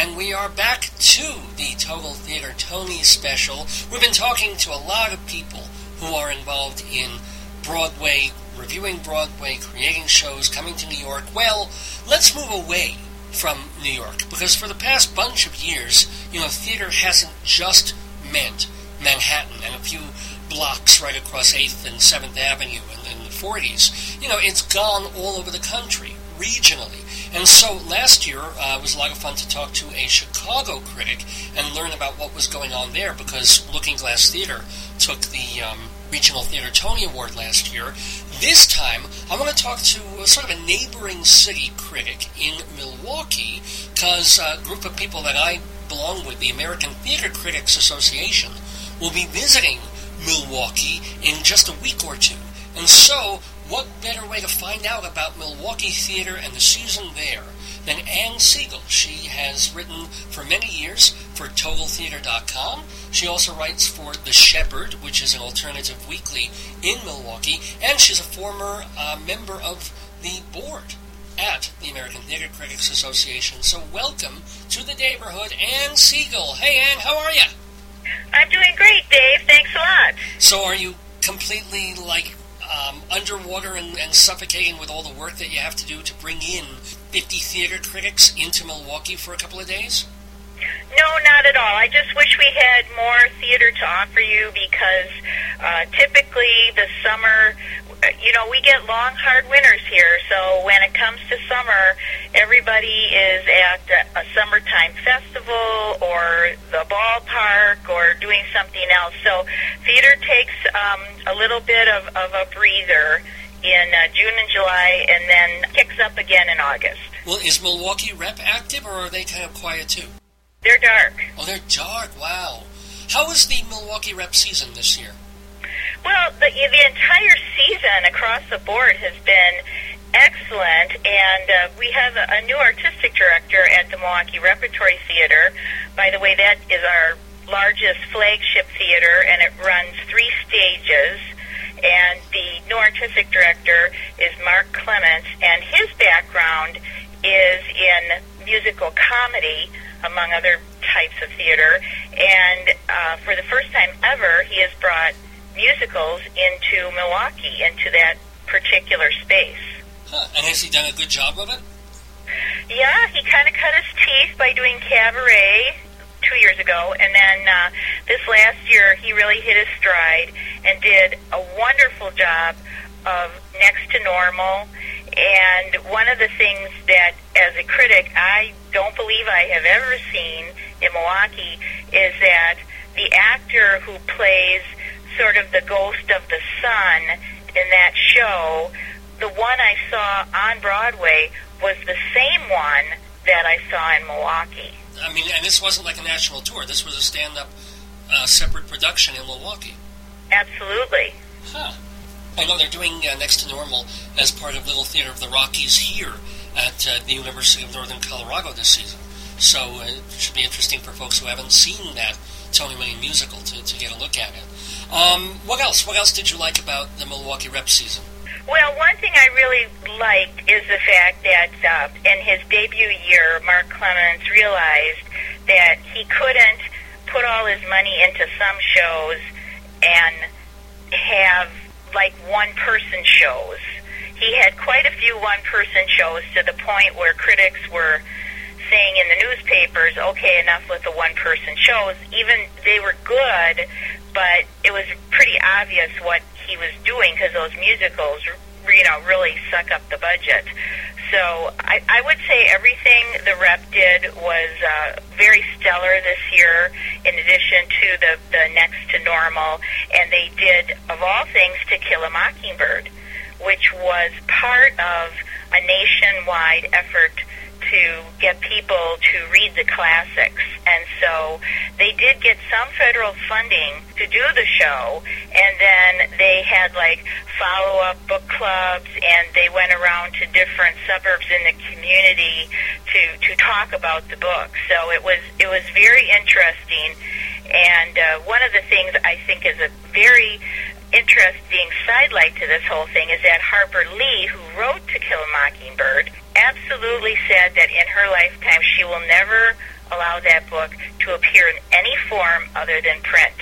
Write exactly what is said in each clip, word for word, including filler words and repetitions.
And we are back to the Total Theater Tony special. We've been talking to a lot of people who are involved in Broadway, reviewing Broadway, creating shows, coming to New York. Well, let's move away from New York, because for the past bunch of years, you know, theater hasn't just meant Manhattan and a few blocks right across eighth and seventh Avenue in, in the forties. You know, it's gone all over the country, regionally. And so last year uh, was a lot of fun to talk to a Chicago critic and learn about what was going on there, because Looking Glass Theater took the um, Regional Theater Tony Award last year. This time, I want to talk to a sort of a neighboring city critic in Milwaukee, because a group of people that I belong with, the American Theater Critics Association, will be visiting Milwaukee in just a week or two. And so, what better way to find out about Milwaukee theater and the season there than Anne Siegel? She has written for many years for Total Theater dot com. She also writes for The Shepherd, which is an alternative weekly in Milwaukee, and she's a former uh, member of the board at the American Theater Critics Association. So welcome to the neighborhood, Anne Siegel. Hey, Anne, how are you? I'm doing great, Dave. Thanks a lot. So are you completely, like, Um, underwater and, and suffocating with all the work that you have to do to bring in fifty theater critics into Milwaukee for a couple of days? No, not at all. I just wish we had more theater to offer you, because uh, typically the summer, you know, we get long, hard winters here. So when it comes to summer, everybody is at a summertime festival or the ballpark or doing something else. So theater takes um, a little bit of, of a breather in uh, June and July, and then kicks up again in August. Well, is Milwaukee Rep active, or are they kind of quiet too? They're dark. Oh, they're dark. Wow. How was the Milwaukee Rep season this year? Well, the, the entire season across the board has been excellent, and uh, we have a, a new artistic director at the Milwaukee Repertory Theater. By the way, that is our largest flagship theater, and it runs three stages. And the new artistic director is Mark Clements, and his background is in musical comedy, among other types of theater. And uh, for the first time ever, he has brought musicals into Milwaukee, into that particular space. Huh. And has he done a good job of it? Yeah, he kind of cut his teeth by doing Cabaret two years ago, and then uh, this last year he really hit his stride and did a wonderful job of Next to Normal. And one of the things that, as a critic, I don't believe I have ever seen in Milwaukee is that the actor who plays sort of the ghost of the sun in that show, the one I saw on Broadway was the same one that I saw in Milwaukee. I mean, and this wasn't like a national tour. This was a stand-up, uh, separate production in Milwaukee. Absolutely. Huh. I know they're doing uh, Next to Normal as part of Little Theater of the Rockies here at uh, the University of Northern Colorado this season. So uh, it should be interesting for folks who haven't seen that Tony-winning musical to, to get a look at it. Um, what else? What else did you like about the Milwaukee Rep season? Well, one thing I really liked is the fact that uh, in his debut year, Mark Clements realized that he couldn't put all his money into some shows and have like one-person shows. He had quite a few one-person shows, to the point where critics were saying in the newspapers, okay, enough with the one-person shows. Even they were good, but it was pretty obvious what he was doing, because those musicals, you know, really suck up the budget. So I, I would say everything the Rep did was uh, very stellar this year, in addition to the, the Next to Normal. And they did, of all things, To Kill a Mockingbird, which was part of a nationwide effort to get people to read the classics. And so they did get some federal funding to do the show, and then they had like follow-up book clubs, and they went around to different suburbs in the community to to talk about the book. So it was it was very interesting. And uh, one of the things I think is a very interesting sidelight to this whole thing is that Harper Lee, who wrote To Kill a Mockingbird, absolutely said that in her lifetime she will never allow that book to appear in any form other than print.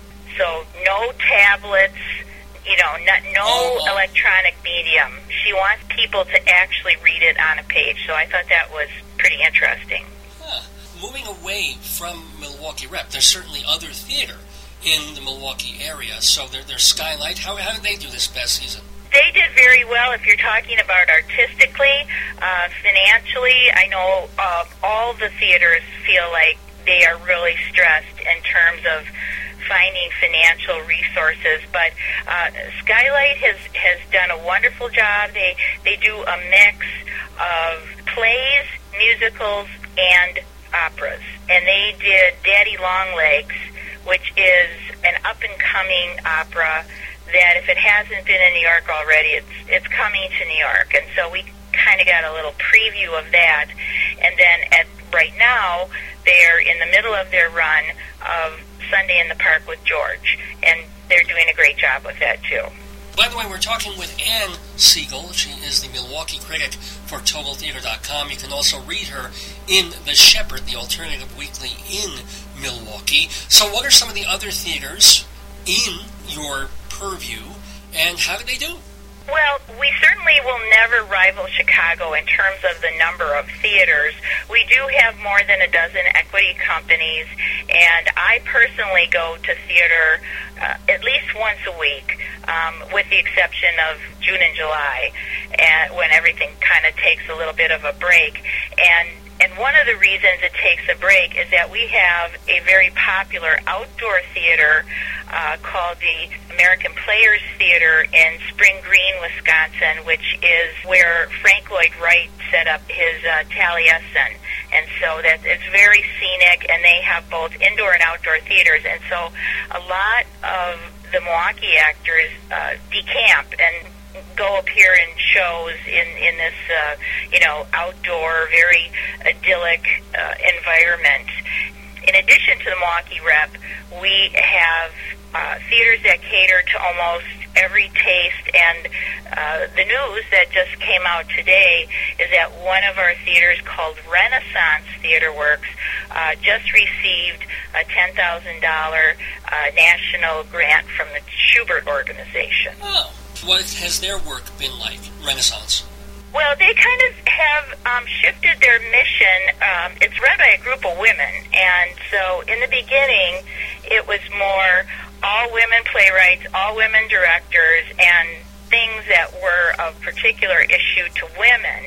So no tablets, you know, not, no oh. electronic medium. She wants people to actually read it on a page. So I thought that was pretty interesting. Huh. Moving away from Milwaukee Rep, there's certainly other theater in the Milwaukee area. So there, there's Skylight. How, how did they do this past season? They did very well if you're talking about artistically. Uh, financially, I know uh, all the theaters feel like they are really stressed in terms of finding financial resources, but uh, Skylight has, has done a wonderful job. They they do a mix of plays, musicals, and operas. And they did Daddy Longlegs, which is an up-and-coming opera that if it hasn't been in New York already, it's it's coming to New York. And so we kind of got a little preview of that. And then at right now, they're in the middle of their run of Sunday in the Park with George, and they're doing a great job with that, too. By the way, we're talking with Ann Siegel. She is the Milwaukee critic for Total Theater dot com. You can also read her in The Shepherd, the alternative weekly in Milwaukee. So what are some of the other theaters in your purview, and how do they do? Well, we certainly will never rival Chicago in terms of the number of theaters. We do have more than a dozen equity companies, and I personally go to theater uh, at least once a week, um, with the exception of June and July, and when everything kind of takes a little bit of a break. And And one of the reasons it takes a break is that we have a very popular outdoor theater uh, called the American Players Theater in Spring Green, Wisconsin, which is where Frank Lloyd Wright set up his uh, Taliesin. And so that it's very scenic, and they have both indoor and outdoor theaters. And so a lot of the Milwaukee actors uh, decamp and go appear in shows in, in this, uh, you know, outdoor, very idyllic uh, environment. In addition to the Milwaukee Rep, we have uh, theaters that cater to almost every taste, and uh, the news that just came out today is that one of our theaters called Renaissance Theater Works uh, just received a ten thousand dollars uh, national grant from the Schubert Organization. Oh. What has their work been like, Renaissance? Well, they kind of have um, shifted their mission. Um, it's run by a group of women, and so in the beginning, it was more all women playwrights, all women directors, and things that were of particular issue to women.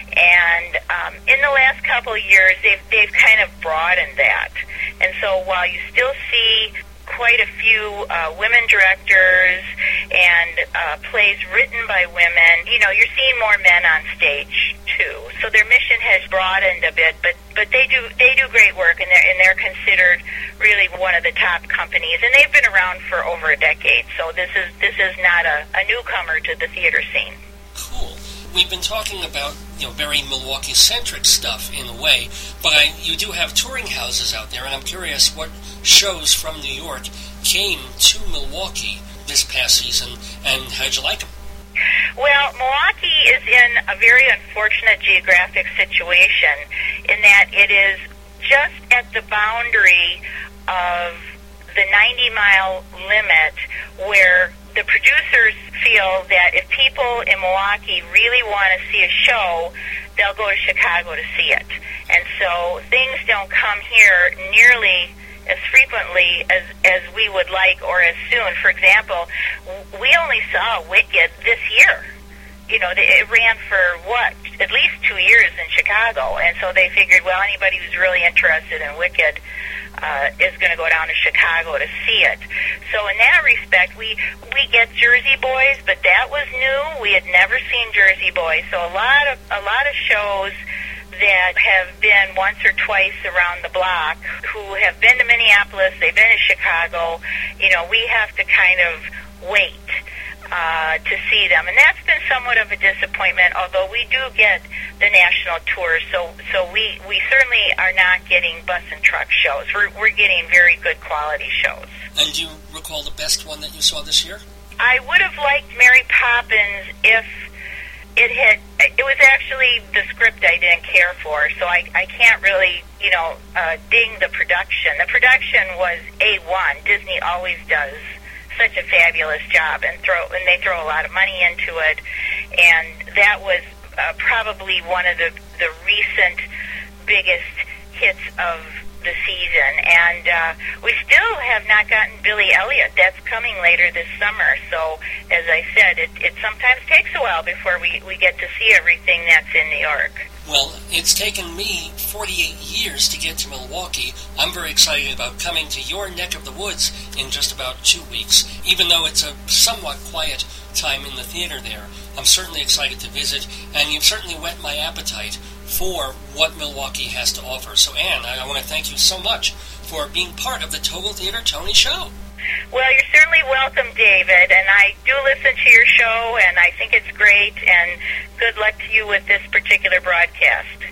And um, in the last couple of years, they've, they've kind of broadened that. And so while you still see quite a few uh, women directors and uh, plays written by women, you know, you're seeing more men on stage too. So their mission has broadened a bit, but but they do they do great work, and they're and they're considered really one of the top companies, and they've been around for over a decade. So this is this is not a, a newcomer to the theater scene. Cool. We've been talking about, you know, very Milwaukee-centric stuff in a way, but I, you do have touring houses out there, and I'm curious what shows from New York came to Milwaukee this past season, and how'd you like them? Well, Milwaukee is in a very unfortunate geographic situation in that it is just at the boundary of the ninety-mile limit where the producers feel that if people in Milwaukee really want to see a show, they'll go to Chicago to see it. And so things don't come here nearly as frequently as, as we would like or as soon. For example, we only saw Wicked this year. You know, it ran for, what, at least two years in Chicago. And so they figured, well, anybody who's really interested in Wicked uh, is going to go down to Chicago to see it. So in that respect, we we get Jersey Boys, but that was new. We had never seen Jersey Boys. So a lot of a lot of shows that have been once or twice around the block, who have been to Minneapolis, they've been to Chicago, you know, we have to kind of wait uh, to see them. And that's been somewhat of a disappointment, although we do get the national tours, so so we, we certainly are not getting bus and truck shows. We're, we're getting very good quality shows. And do you recall the best one that you saw this year? I would have liked Mary Poppins if it had, it was actually the script I didn't care for, so I, I can't really, you know, uh, ding the production. The production was A one. Disney always does such a fabulous job, and throw and they throw a lot of money into it. And that was uh, probably one of the the recent biggest hits of the season. And uh, we still have not gotten Billy Elliot. That's coming later this summer. So, as I said, it, it sometimes takes a while before we, we get to see everything that's in New York. Well, it's taken me forty-eight years to get to Milwaukee. I'm very excited about coming to your neck of the woods in just about two weeks. Even though it's a somewhat quiet time in the theater there, I'm certainly excited to visit, and you've certainly whet my appetite for what Milwaukee has to offer. So, Ann, I, I want to thank you so much for being part of the Total Theater Tony Show. Well, you're certainly welcome, David, and I do listen to your show, and I think it's great, and good luck to you with this particular broadcast.